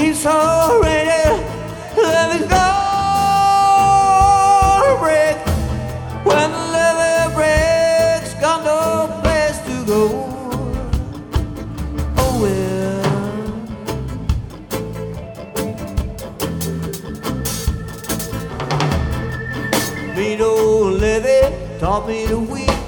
He's already let it go. Break when the leather breaks, got no place to go. Oh well. Me no levy taught me to weep.